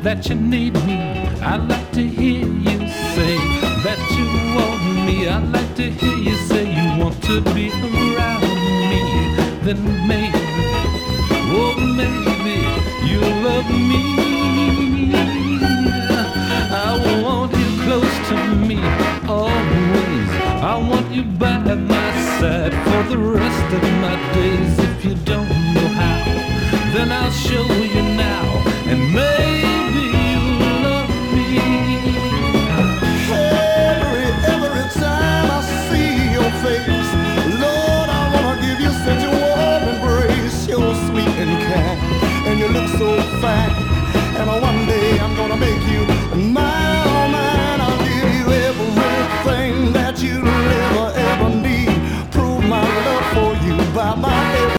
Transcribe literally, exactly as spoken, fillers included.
that you need me. I'd like to hear you say that you want me. I'd like to hear you say you want to be around me. Then maybe, oh maybe you love me. I want you close to me always. I want you by my side for the rest of my days. If you don't know how, then I'll show